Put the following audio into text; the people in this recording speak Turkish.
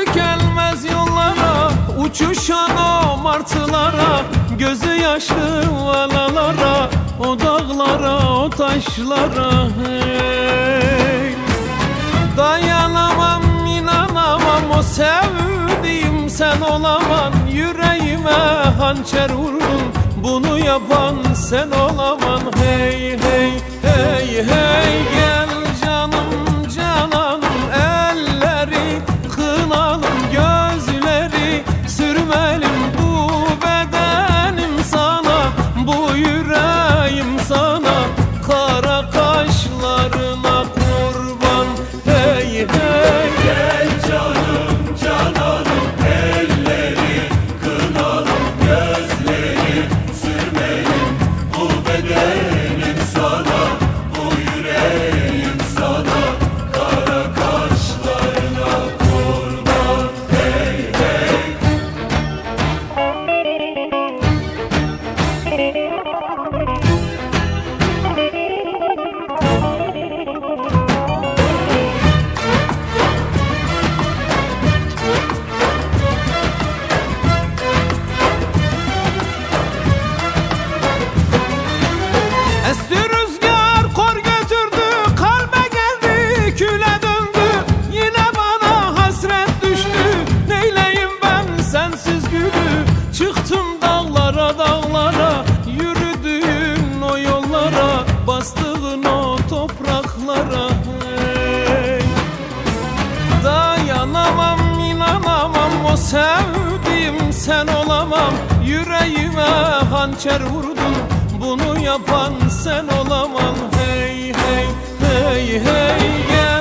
gelmez yollara, uçuşan o martılara, gözü yaşlı valalara, o dağlara, o taşlara. Hey. Dayanamam, inanamam, o sevdiğim sen olaman. Yüreğime hançer vurdun, bunu yapan sen olaman. Hey hey hey hey, gel canım cananım, elleri kınalım, gözleri sürmelim, bu bedenim sana, bu yüreğim sana, kara kaşlarına kurban. Hey hey, Gel canım cananım, elleri kınalım, gözleri sürmelim, bu bedenim sana, bu yüreğim sana, kara kaşlarına kurban. Hey hey. esti rüzgar, kor götürdü, kalbe geldi, küle döndü. Yine bana hasret düştü, neyleyim ben sensiz gülü. Çıktım dağlara dağlara, yürüdüğün o yollara, bastığın o topraklara. Hey. Dayanamam, inanamam, o sevdiğim sen olamam. Yüreğime hançer vurdun, bunu yapan sen olaman. Hey hey hey hey, gel